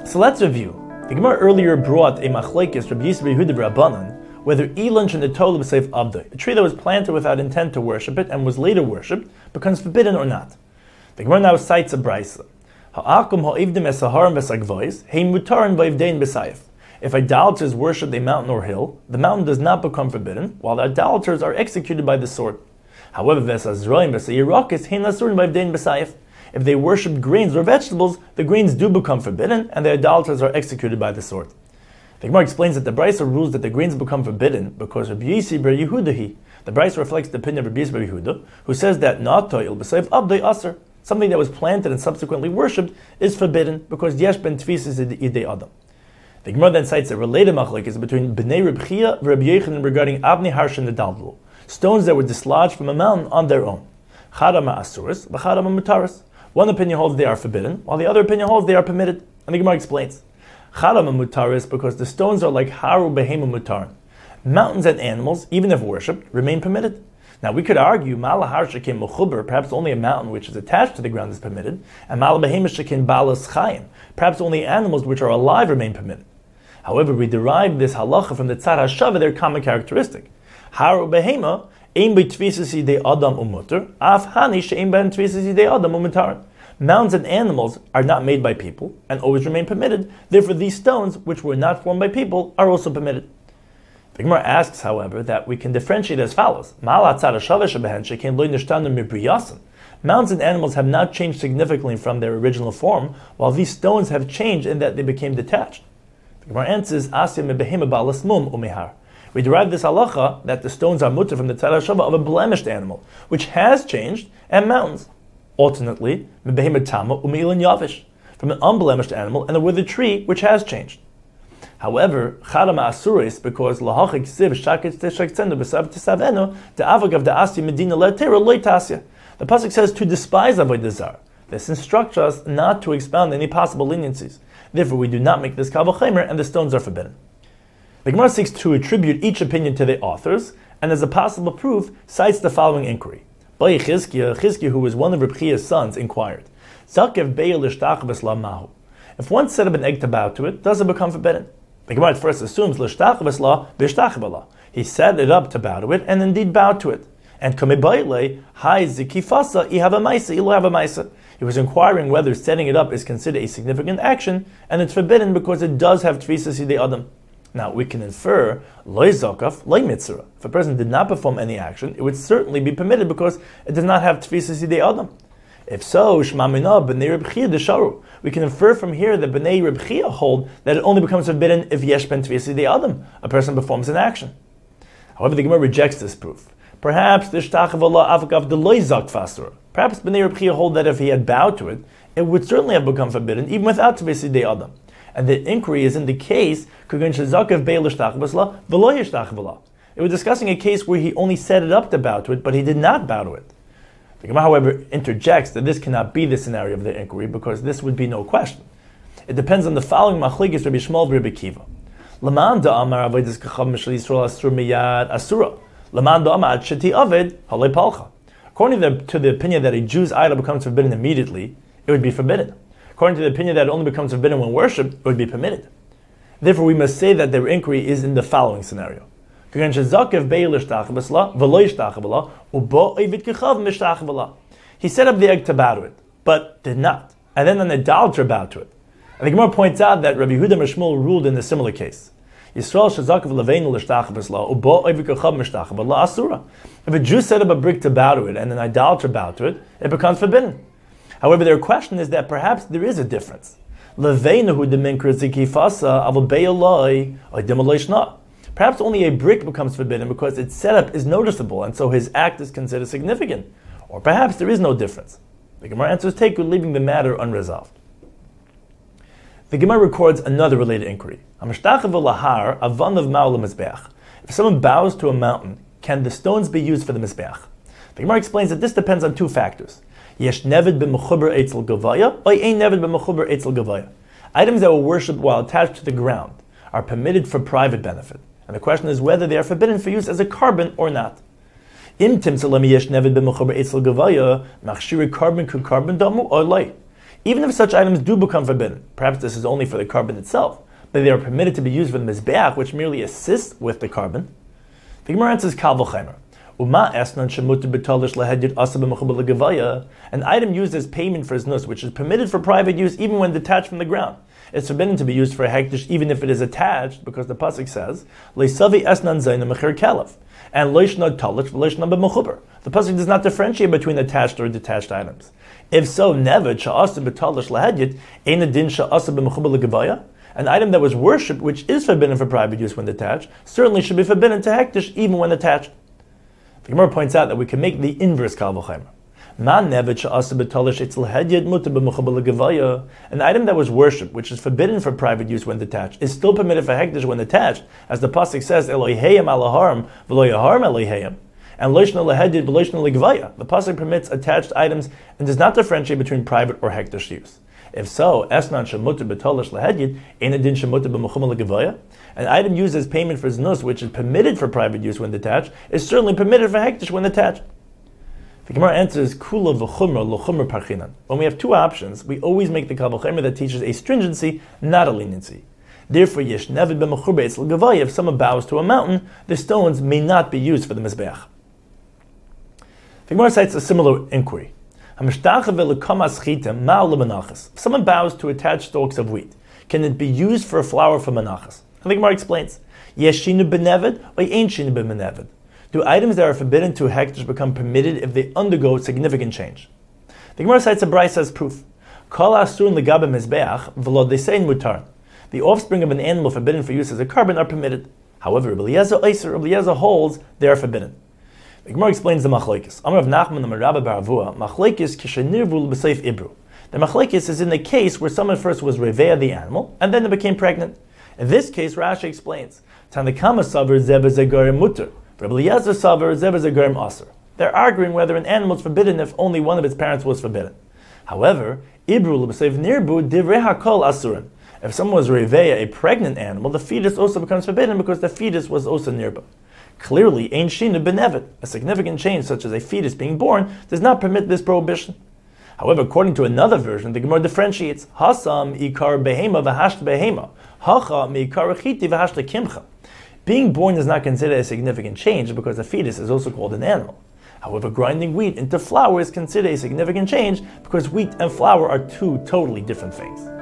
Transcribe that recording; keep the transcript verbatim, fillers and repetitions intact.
So let's review. The Gemara earlier brought a machlekes Rabbi Yisrael Yehuda Rabbanan whether elan and the tola b'seif abdai, a tree that was planted without intent to worship it and was later worshipped, becomes forbidden or not. The Gemara now cites a brisa. Ha'akum ha'ivdim esaharim v'sagvois hein mutarin v'ivdein b'sayif. If idolaters worship a mountain or hill, the mountain does not become forbidden, while the idolaters are executed by the sword. However, v'esazroim v'sayirakis hein lasurin v'ivdein b'sayif. If they worship grains or vegetables, the grains do become forbidden, and the idolaters are executed by the sword. The Gemara explains that the Brisa rules that the grains become forbidden because Rabbi Yisrael bar Yehuda. The Brisa reflects the opinion of Rabbi Yisrael bar Yehuda, who says that na'toil b'seif abdei aser, something that was planted and subsequently worshipped, is forbidden because yesh ben tfisis idei adam. The Gemara then cites a related machlekes between Bnei Reb Chia and Rabbi Yochanan regarding avnei harshin nedaldlu, stones that were dislodged from a mountain on their own. Chadama asuris, v'chadama mutaris. One opinion holds they are forbidden, while the other opinion holds they are permitted. And the Gemara explains. Chadama mutaris because the stones are like haru behema mutarin. Mountains and animals, even if worshipped, remain permitted. Now we could argue mala har shekin mechuber, perhaps only a mountain which is attached to the ground is permitted, and mala behema shekin balas chayim, perhaps only animals which are alive remain permitted. However, we derive this halacha from the tzad hashava, their common characteristic. Haru behema ein b'tvisas yidei adam umuter, af hani she'ein ben tvisas yidei adam umutarin. Mountains and animals are not made by people and always remain permitted. Therefore, these stones, which were not formed by people, are also permitted. The Gemara asks, however, that we can differentiate as follows. Mountains and animals have not changed significantly from their original form, while these stones have changed in that they became detached. The Gemara answers, we derive this halacha that the stones are mutter from the tzad hashava of a blemished animal, which has changed, and mountains. Alternately, from an unblemished animal and a withered tree which has changed. However, chadama asuris because lahachik siv shakit teshaktzenu b'sav tisavenu the avagav the asi medina le'tera loitasya. The pasuk says to despise avodah zarah. This instructs us not to expound any possible leniencies. Therefore, we do not make this kal v'chomer, and the stones are forbidden. The Gemara seeks to attribute each opinion to the authors, and as a possible proof, cites the following inquiry. By Chizkiah, Chizkiah, who was one of Reb Chia's sons, inquired, if one set up an egg to bow to it, does it become forbidden? The Gemara at first assumes he set it up to bow to it, and indeed bowed to it. And he was inquiring whether setting it up is considered a significant action, and it's forbidden because it does have tvisas yidei adam. Now, we can infer, loy zokaf, loy mitzvah. If a person did not perform any action, it would certainly be permitted because it does not have tfisas yidei adam. If so, shma mina b'nei Reb Chia desharu. We can infer from here that b'nei Reb Chia hold that it only becomes forbidden if yesh ben tfisas yidei adam, a person performs an action. However, the Gemara rejects this proof. Perhaps the shtachav Allah avakav de loy zok fasura. Perhaps b'nei Reb Chia hold that if he had bowed to it, it would certainly have become forbidden even without tfisas yidei adam. And the inquiry is in the case, it was discussing a case where he only set it up to bow to it, but he did not bow to it. The Gemara, however, interjects that this cannot be the scenario of the inquiry because this would be no question. It depends on the following machlekes Rabbi Shmuel v'Rabbi Kiva. Laman da'amar avodas kachav mishal Yisrael asur miyad asura. Laman da'amar sheti aved halei palcha. According to the, to the opinion that a Jew's idol becomes forbidden immediately, it would be forbidden. According to the opinion that it only becomes forbidden when worshipped, it would be permitted. Therefore, we must say that their inquiry is in the following scenario. He set up the egg to bow to it, but did not. And then an idolater bowed to it. And the Gemara points out that Rabbi Yehuda bar Shmuel ruled in a similar case. If a Jew set up a brick to bow to it and an idolater bowed to it, it becomes forbidden. However, their question is that perhaps there is a difference. Perhaps only a brick becomes forbidden because its setup is noticeable and so his act is considered significant. Or perhaps there is no difference. The Gemara answers take with leaving the matter unresolved. The Gemara records another related inquiry. If someone bows to a mountain, can the stones be used for the mizbeach? The Gemara explains that this depends on two factors. Yesh neved b'mechuber eitzel gavaya, or ein neved b'mechuber eitzel gavaya. Items that were worshipped while attached to the ground are permitted for private benefit, and the question is whether they are forbidden for use as a carbon or not. Im timsalem yesh neved b'mechuber eitzel gavaya, machshiri carbon ku carbon damu or lay. Even if such items do become forbidden, perhaps this is only for the carbon itself, but they are permitted to be used for the mizbeach, which merely assists with the carbon. The Gemara answers kal v'chaimer. Uma esnan shemuter b'talish lehedyot asa b'mechubel legavaya, an item used as payment for znus, which is permitted for private use even when detached from the ground. It's forbidden to be used for a hektish even if it is attached, because the pasuk says leisavi esnan zayna mechir kalev and loishna talish v'loishna b'mechuber. The pasuk does not differentiate between attached or detached items. If so, never sha'asa b'talish lehedyot ein adin sha'asa b'mechubel legavaya. An item that was worshipped, which is forbidden for private use when detached, certainly should be forbidden to hektish even when attached. The Gemara points out that we can make the inverse kal v'chaimer. An item that was worshipped, which is forbidden for private use when detached, is still permitted for hektish when attached, as the pasuk says, Elohayim alaharim v'lo yaharim Elohayim, and loishna lehedyot v'loishna legavaya. The pasuk permits attached items and does not differentiate between private or hektish use. If so, esnan shemuter b'tolish lehedyot ein adin shemuter b'mechumel legavaya. An item used as payment for znus, which is permitted for private use when detached, is certainly permitted for hektish when attached. The Gemara answers kula v'chumra l'chumra parchinan. When we have two options, we always make the kal v'chaimer that teaches a stringency, not a leniency. Therefore, yesh nevid b'mechur beitz l'gavaya. If someone bows to a mountain, the stones may not be used for the mizbeach. The Gemara cites a similar inquiry. If someone bows to attach stalks of wheat, can it be used for a flour for menachas? And the Gemara explains, Yeshinu b'nevid or ain't shinu b'nevid? Do items that are forbidden to hektish become permitted if they undergo significant change? The Gemara cites a brayso as proof. Kol asurun legabe mizbeach v'lo desein mutar. The offspring of an animal forbidden for use as a carbon are permitted. However, Rabbi Eliezer Eiser, Rabbi Eliezer holds they are forbidden. The Gemara explains the machlekes. Amar of Nachman and Rabbi Baravua, machlekes kishenirvul b'seif ibru. The machlekes is in the case where someone first was reveya the animal and then it became pregnant. In this case, Rashi explains, Tanakama savar zeh b'zegarim muter. Rabbi Eliezer savar zeh b'zegarim aser. They're arguing whether an animal is forbidden if only one of its parents was forbidden. However, ibru b'seif nirbu divrei hakol asurin. If someone was reveya a pregnant animal, the fetus also becomes forbidden because the fetus was also nirbu. Clearly, ein shinu b'nevid, a significant change such as a fetus being born, does not permit this prohibition. However, according to another version, the Gemara differentiates hasam ikar behema v'hashta behema, hacha miikar chiti v'hashta kimcha. Being born is not considered a significant change because a fetus is also called an animal. However, grinding wheat into flour is considered a significant change because wheat and flour are two totally different things.